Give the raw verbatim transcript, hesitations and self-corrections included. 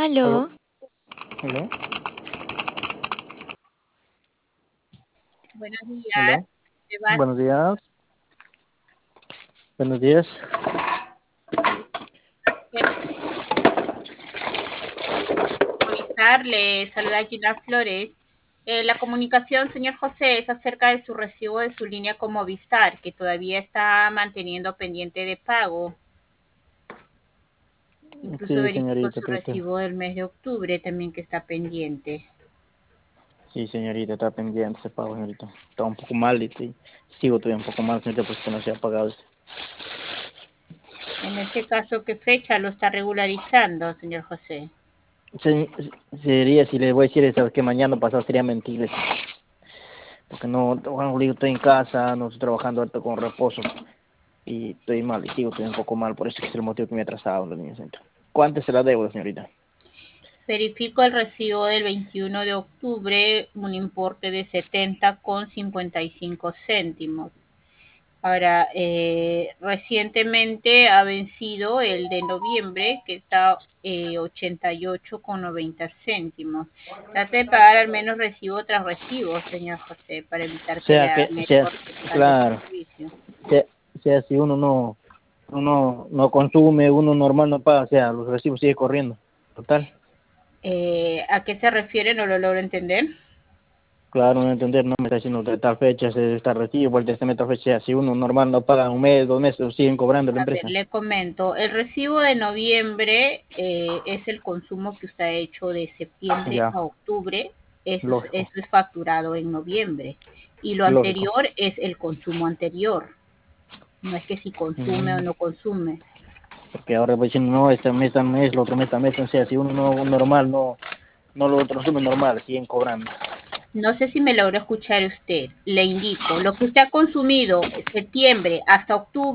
Aló, Aló, aló, buenos días, aló. Sebas. Buenos días, buenos días. Movistar, le saluda Gina Flores. Eh, la comunicación, señor José, es acerca de su recibo de su línea con Movistar, que todavía está manteniendo pendiente de pago. Incluso Sí, verifico señorita, su te- te- recibo del mes de octubre también que está pendiente. sí, señorita, está pendiente ese pago, señorita. Está un poco mal y sí, sigo todavía un poco mal, señorita, porque no se ha pagado ese. En ese caso, ¿qué fecha lo está regularizando, señor José? Se- Sería, si le voy a decir eso, que mañana pasado sería mentirles, porque no, bueno, digo, estoy en casa, no estoy trabajando harto con reposo y estoy mal y sigo estoy un poco mal, por eso es el motivo que me he atrasado en la línea centro. ¿Cuánto es la deuda, señorita? Verifico el recibo del veintiuno de octubre, un importe de setenta con cincuenta y cinco céntimos. Ahora, eh, recientemente ha vencido el de noviembre, que está eh, ochenta y ocho con noventa céntimos. Trate de pagar al menos recibo tras recibo, señor José, para evitar O que le sea, que, hagan el sea, corte total del claro, servicio. sea, sea si uno no, uno no consume, uno normal no paga, o sea, los recibos sigue corriendo. Total, Eh, ¿A qué se refiere? No lo logro entender. claro, no entender, no me está diciendo de tal fecha se está recibo, el de este tal fecha, o sea, si uno normal no paga un mes, dos meses, lo siguen cobrando la A ver, empresa. le comento, el recibo de noviembre eh, es el consumo que usted ha hecho de septiembre Ya, a octubre, eso es, lógico, eso es facturado en noviembre. Y lo lógico. anterior es el consumo anterior, no es que si consume o Mm, no consume. porque ahora voy diciendo, no, este mes, este mes, el otro mes, este mes, o sea, si uno no normal no, no lo consume normal, siguen cobrando. No sé si me logró escuchar usted, le indico, lo que usted ha consumido septiembre hasta octubre,